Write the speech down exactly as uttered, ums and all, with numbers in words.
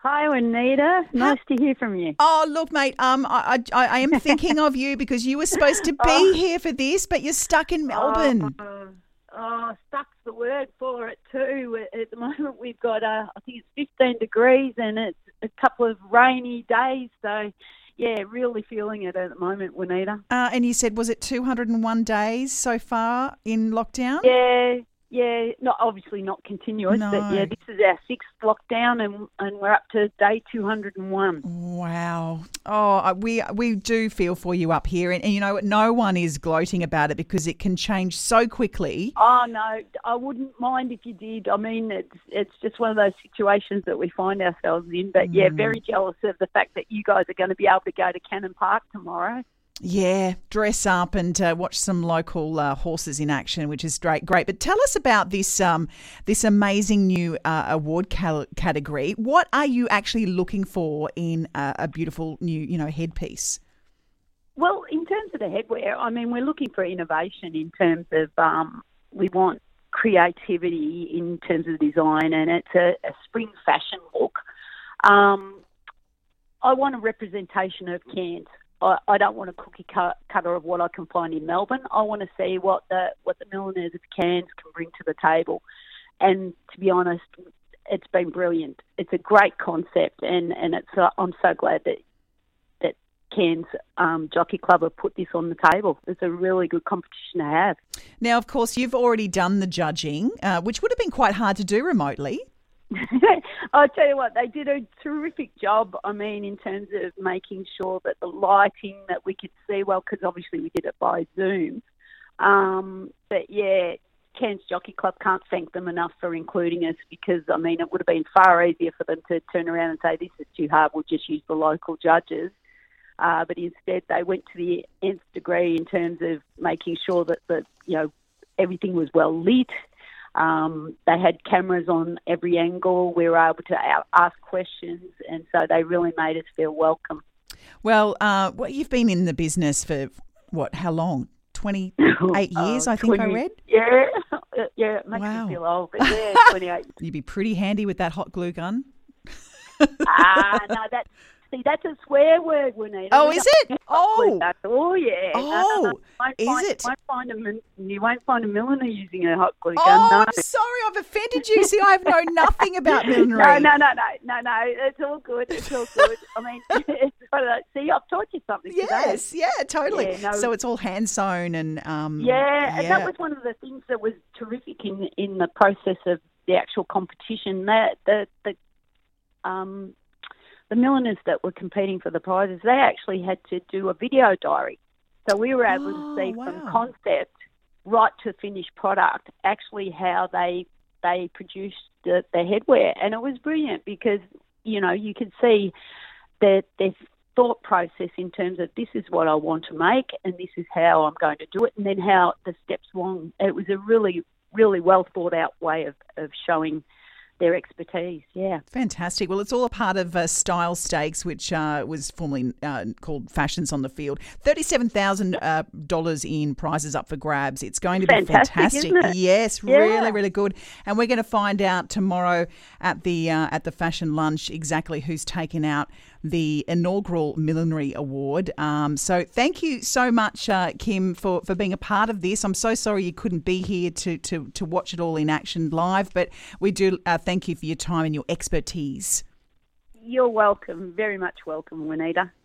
Hi, Juanita. Nice to hear from you. Oh, look, mate, um, I, I, I am thinking of you because you were supposed to be Oh. here for this, but you're stuck in Melbourne. Oh, oh, stuck's the word for it too. At the moment, we've got, uh, I think it's fifteen degrees and it's a couple of rainy days. So, yeah, really feeling it at the moment, Juanita. Uh, and you said, was it two hundred and one days so far in lockdown? Yeah, yeah. Not obviously not continuous, No. but yeah, this is our sixth lockdown, and and we're up to day two hundred and one. Wow. Oh, I- we we do feel for you up here. And, and you know what? No one is gloating about it because it can change so quickly. Oh no, I wouldn't mind if you did. I mean, it's it's just one of those situations that we find ourselves in. But yeah, very jealous of the fact that you guys are going to be able to go to Cannon Park tomorrow. Yeah, dress up and uh, watch some local uh, horses in action, which is great. Great, but tell us about this um, this amazing new uh, award cal- category. What are you actually looking for in a, a beautiful new, you know, headpiece? Well, in terms of the headwear, I mean, we're looking for innovation in terms of um, we want creativity in terms of design, and it's a, a spring fashion look. Um, I want a representation of Cairns. I, I don't want a cookie cut, cutter of what I can find in Melbourne. I want to see what the what the milliners of Cairns can bring to the table. And to be honest, it's been brilliant. It's a great concept, and, and it's uh, I'm so glad that that Cairns um, Jockey Club have put this on the table. It's a really good competition to have. Now, of course, you've already done the judging, uh, which would have been quite hard to do remotely. I'll tell you what, they did a terrific job, I mean, in terms of making sure that the lighting that we could see well, because obviously we did it by Zoom. Um, but, yeah, Cairns Jockey Club can't thank them enough for including us because, I mean, it would have been far easier for them to turn around and say, this is too hard, we'll just use the local judges. Uh, but instead they went to the nth degree in terms of making sure that, that you know, everything was well lit. Um, they had cameras on every angle. We were able to a- ask questions, and so they really made us feel welcome. Well, uh, well, you've been in the business for, what, how long? twenty-eight years, Oh, I think twenty I read? Yeah, yeah, it makes Wow. me feel old, but yeah, twenty-eight. You'd be pretty handy with that hot glue gun. Ah, no, that's, see, that's a swear word, Juanita. Oh, We is don't it? use hot glue Oh. guns. Oh, yeah. No, no, no. Oh, You won't is find, it? You won't, find a, min- you won't find a milliner using a hot glue gun, Oh, no. I'm sorry, I've offended you. See, I have known nothing about millinery. No, no, no, no, no, no. It's all good. It's all good. I mean, it's, see, I've taught you something today. Yes, yeah, totally. Yeah, no. So it's all hand sewn and um, Yeah, and yeah. that was one of the things that was terrific in in the process of the actual competition. That the the um the milliners that were competing for the prizes, they actually had to do a video diary. So we were able Oh, to see wow. from concept right to finished product actually how they they produced the, the headwear, and it was brilliant because you know you could see their their thought process in terms of this is what I want to make and this is how I'm going to do it, and then how the steps along. It was a really really well thought out way of, of showing their expertise. Yeah. Fantastic. Well, it's all a part of uh, Style Stakes, which uh, was formerly uh, called Fashions on the Field. thirty-seven thousand dollars uh, in prizes up for grabs. It's going to be Fantastic, fantastic. isn't it? Yes, Yeah. really, really good. And we're going to find out tomorrow at the uh, at the fashion lunch exactly who's taken out the inaugural Millinery Award. Um, so thank you so much, uh, Kim, for, for being a part of this. I'm so sorry you couldn't be here to, to, to watch it all in action live, but we do uh, thank you for your time and your expertise. You're welcome. Very much welcome, Juanita.